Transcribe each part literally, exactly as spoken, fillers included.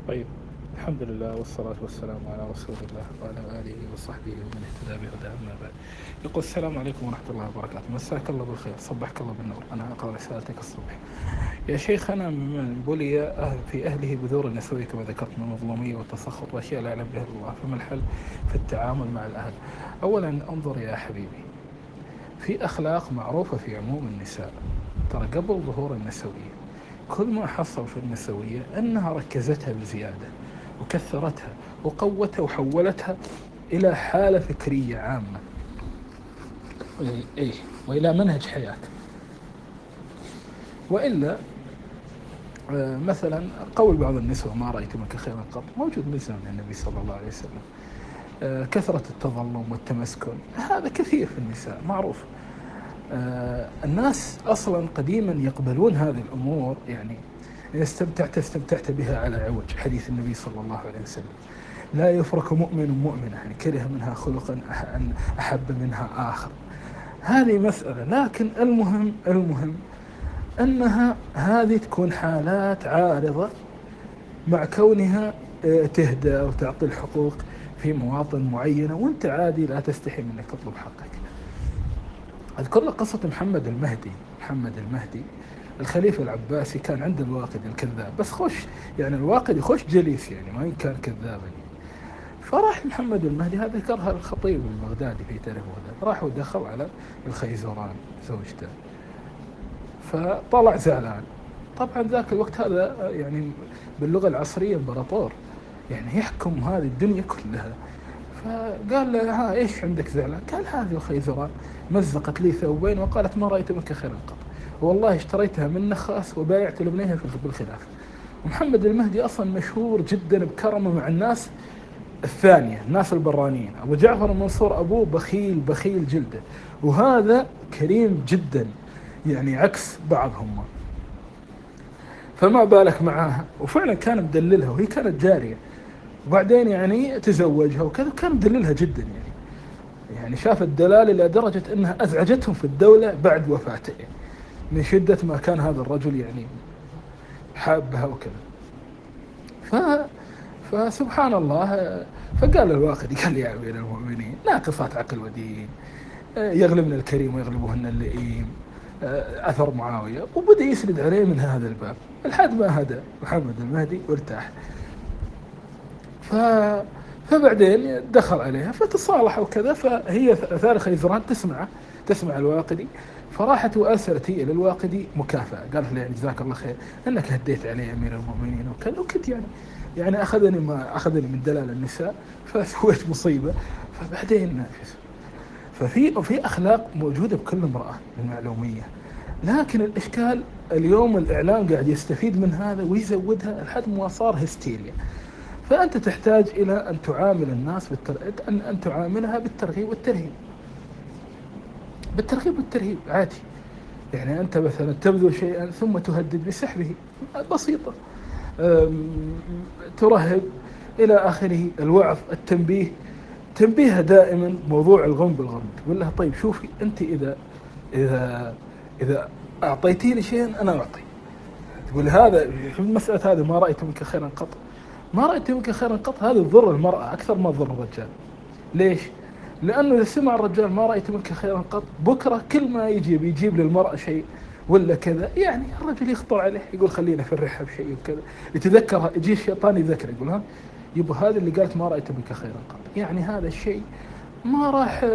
طيب، الحمد لله والصلاة والسلام على رسول الله وعلى آله وصحبه ومن اهتدى بهداه، أما بعد. يقول: السلام عليكم ورحمة الله وبركاته. مساك الله بالخير، صبحك الله بالنور. أنا أقرأ رسالتك الصبح. يا شيخ، أنا من بلي أهل في أهله بذور النسوية كما ذكرت، من المظلومية والتسخط وأشياء لا يعلم بها الله، فما الحل في التعامل مع الأهل؟ أولا، انظر يا حبيبي، في أخلاق معروفة في عموم النساء. ترى قبل ظهور النسوية كل ما حصل في النسوية أنها ركزتها بزيادة وكثرتها وقوتها وحولتها إلى حالة فكرية عامة، إيه إيه، وإلى منهج حياة. وإلا آه، مثلا قول بعض النسوة: ما رأيت منك خيرا قط، موجود من زمن النبي صلى الله عليه وسلم. آه، كثرة التظلم والتمسكن هذا كثير في النساء، معروف. آه، الناس أصلا قديما يقبلون هذه الأمور، يعني إن استمتعت استمتعت بها على عوج، حديث النبي صلى الله عليه وسلم: لا يفرق مؤمن مؤمنة، يعني كره منها خلقا أحب منها آخر. هذه مسألة، لكن المهم المهم أنها هذه تكون حالات عارضة، مع كونها آه، تهدى وتعطي الحقوق في مواطن معينة، وانت عادي لا تستحي منك تطلب حقك. أذكر لك قصة محمد المهدي. محمد المهدي الخليفة العباسي كان عند الواقدي الكذاب، بس خوش يعني الواقدي خوش جليس، يعني ما كان كذابا يعني. فراح محمد المهدي، هذا ذكرها الخطيب البغدادي في تاريخ بغداد، راح ودخل على الخيزران زوجته، فطلع زعلان. طبعا ذاك الوقت هذا يعني باللغة العصرية امبراطور، يعني يحكم هذه الدنيا كلها. فقال له: ها ايش عندك زعلان؟ قال: هذه الخيزران مزقت لي ثوبين وقالت ما رأيت منك خيرا قط، والله اشتريتها من نخاس وبايعت لابنيها في بالخلاف. ومحمد المهدي اصلا مشهور جدا بكرمه مع الناس الثانية، الناس البرانيين. ابو جعفر المنصور ابوه بخيل بخيل جلده، وهذا كريم جدا، يعني عكس بعضهم. فما بالك معاها، وفعلا كان مدللها وهي كانت جارية، وبعدين يعني تزوجها وكذا، كان مدللها جدا يعني. يعني شاف الدلال إلى درجة أنها أزعجتهم في الدولة بعد وفاته، يعني من شدة ما كان هذا الرجل يعني حابها وكذا. ف فسبحان الله، فقال الواقدي: قال: يا أمير المؤمنين، ناقصات عقل ودين، يغلبن الكريم ويغلبهن اللئيم، أثر معاوية. وبدأ يسرد عليه من هذا الباب لحد ما هدى محمد المهدي وارتاح. ف فبعدين دخل عليها فتصالحوا وكذا، فهي ثار خيزران تسمع تسمع الواقدي، فراحت وأرسلت هي للواقدي مكافأة، قالت له: يعني جزاك الله خير أنك هديت علي أمير المؤمنين وكذا، وكنت يعني يعني أخذني ما أخذني من دلال النساء فسويت مصيبة. فبعدين ففي في أخلاق موجودة بكل امرأة المعلومية، لكن الإشكال اليوم الإعلام قاعد يستفيد من هذا ويزودها لحد ما صار هستيريا. فأنت تحتاج إلى أن تعامل الناس بالتر... أن أن تعاملها بالترغيب والترهيب، بالترغيب والترهيب عادي. يعني أنت مثلا تبذل شيئا ثم تهدد بسحبه، بسيطة. ترهب إلى آخره، الوعظ، التنبيه. تنبيهها دائما موضوع الغم بالغم، تقول لها: طيب شوفي أنت، إذا إذا إذا أعطيتيني شيئا أنا أعطي. تقول هذا في المسألة هذه: ما رأيت منك خيرا قط، ما رأيت منك خيرا قط، هذا تضر المرأة أكثر ما تضر الرجال. ليش؟ لأنه إذا سمع الرجال ما رأيت منك خيرا قط، بكرة كل ما يجيب يجيب للمرأة شيء ولا كذا، يعني الرجل يخطر عليه، يقول خلينا نفرحها بشيء وكذا، يتذكر، يجي الشيطان يذكر، يقول: ها يبقى هذا اللي قالت ما رأيت منك خيرا قط، يعني هذا الشيء ما راح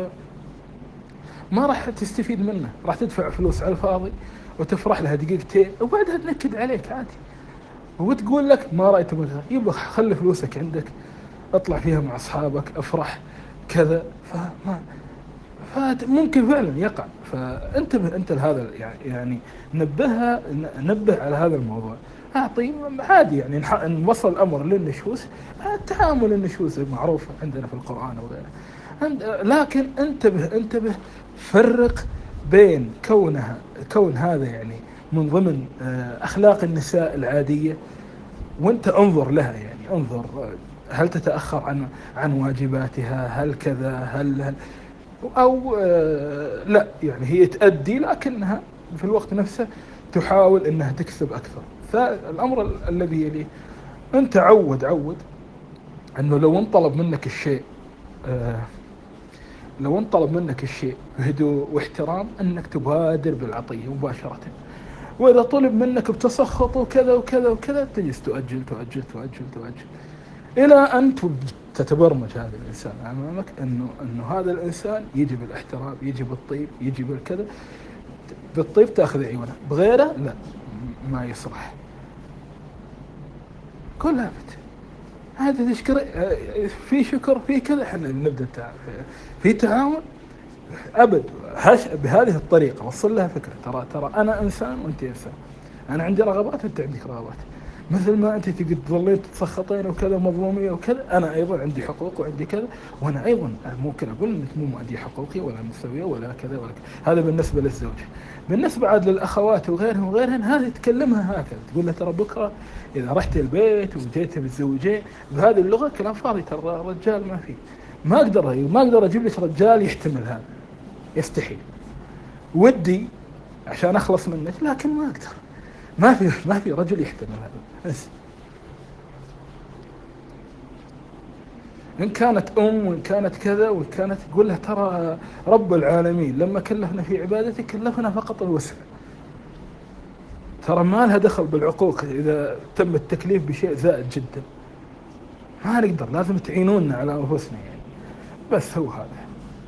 ما راح تستفيد منه، راح تدفع فلوس على الفاضي وتفرح لها دقيقتين وبعدها تنكد عليك عادي، وتقول لك ما رأيت منها. يبقى خلي فلوسك عندك، اطلع فيها مع أصحابك، افرح كذا. فما فممكن فعلا يقع. فانتبه انت لهذا، يعني نبهها، نبه على هذا الموضوع. اعطي عادي، يعني نوصل الامر للنشوز، التعامل النشوز معروف عندنا في القرآن وغيره. لكن انتبه انتبه فرق بين كونها كون هذا يعني من ضمن اخلاق النساء العادية، وانت انظر لها، يعني انظر هل تتأخر عن عن واجباتها، هل كذا، هل, هل أو آه لا، يعني هي تأدي لكنها في الوقت نفسه تحاول أنها تكسب أكثر. فالأمر الذي يليه: أنت عود عود أنه لو انطلب منك الشيء آه لو انطلب منك الشيء بهدوء واحترام أنك تبادر بالعطية مباشرة، وإذا طلب منك بتسخط وكذا وكذا وكذا تجلس تؤجل تؤجل تؤجل تؤجل إلى أن تتبرمج هذا الإنسان أمامك أنه أنه هذا الإنسان يجي بالاحترام، يجي بالطيب، يجي بالكذا. بالطيب تأخذ عيونه، بغيره لا ما يصلح. كلها بت هذا تشكر في شكر في كذا، احنا نبدأ في تعاون أبد هش بهذه الطريقة. وصل لها فكرة، ترى ترى أنا إنسان وأنت إنسان، أنا عندي رغبات وأنت عندك رغبات، مثل ما أنت تقدر تظلين تتسخطين وكذا مظلومية وكذا، أنا أيضا عندي حقوق وعندي كذا، وأنا أيضا ممكن أقول أنك مو مؤدي حقوقي ولا مسوية ولا كذا ولا كذا. هذا بالنسبة للزوج. بالنسبة عاد للأخوات وغيرهم وغيرهن، هذه تكلمها هكذا، تقول له ترى بكرة إذا رحت البيت وجيت متزوجين بهذه اللغة كلام فاضي، ترى الرجال ما فيه، ما أقدر ما أقدر أجيب لك رجال يحتمل هذا، يستحيل. ودي عشان أخلص منك لكن ما أقدر، ما في ما في رجل يحتمل هذا. بس إن كانت أم وإن كانت كذا وإن كانت، تقول له ترى رب العالمين لما كلفنا في عبادته كلفنا فقط الوسع، ترى ما لها دخل بالعقوق إذا تم التكليف بشيء زائد جدا، ما نقدر، لازم تعينونا على أنفسنا يعني. بس هو هذا.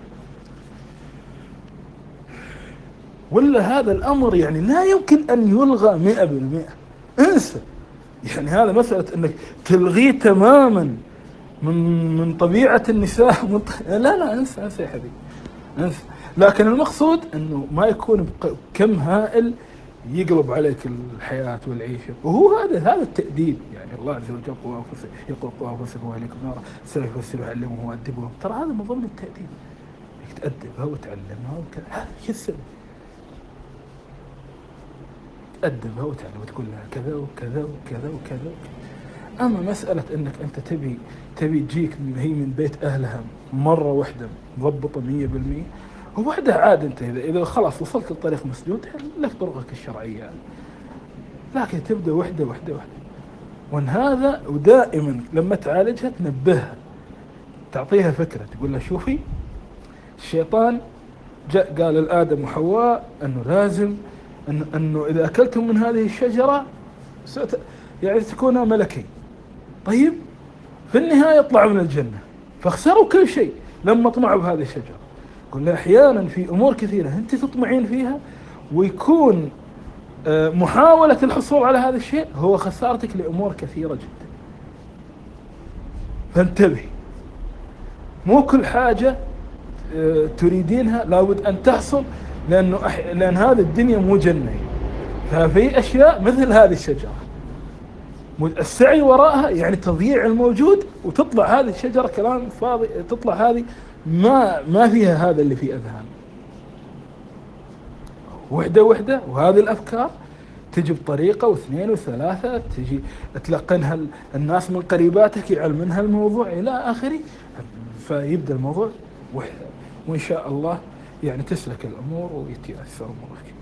ولا هذا الأمر يعني لا يمكن أن يلغى مئة بالمئة، انسى يعني هذا مسألة أنك تلغيه تماما من من طبيعة النساء من ط... لا لا انسى انسى يا حبيبي انسى. لكن المقصود أنه ما يكون كم هائل يقلب عليك الحياة والعيشة، وهو هذا هذا التأديب يعني. الله عز وجل يقول يقول قوا أنفسكم وأهليكم نارا سيفسروا علموه وأدبوهم، ترى هذا من ضمن التأديب، تأدبها وتعلمها وكذا. هذا يسر تأدبها وتعلمها وتقول لها كذا وكذا وكذا وكذا. أما مسألة أنك أنت تبي تبي تجيك هي من بيت أهلها مرة واحدة مضبطة مية بالمية، وبعدها عاد أنت إذا إذا خلاص وصلت لطريق مسدود لك طرقك الشرعية يعني. لكن تبدأ وحدة وحدة وحدة، وأن هذا ودائما لما تعالجها تنبهها، تعطيها فكرة، تقول لها شوفي الشيطان جاء قال لآدم وحواء أنه لازم أنه, أنه إذا أكلتم من هذه الشجرة ست يعني تكون ملكين. طيب في النهاية يطلعوا من الجنة فاخسروا كل شيء لما طمعوا بهذه الشجرة. قلنا أحيانا في أمور كثيرة أنت تطمعين فيها ويكون محاولة الحصول على هذا الشيء هو خسارتك لأمور كثيرة جدا. فانتبهي، مو كل حاجة تريدينها لابد أن تحصل، لأنه أح... لأن هذه الدنيا مو جنة. ففي أشياء مثل هذه الشجرة السعي وراءها يعني تضييع الموجود، وتطلع هذه الشجرة كلام فاضي، تطلع هذه ما ما فيها هذا اللي في أذهان. وحدة وحدة، وهذه الأفكار تجي بطريقة واثنين وثلاثة، تجي تلقنها الناس من قريباتك يعلمنها الموضوع إلى آخره، فيبدأ الموضوع وحدة، وإن شاء الله يعني تسلك الأمور ويتيسر أمورك.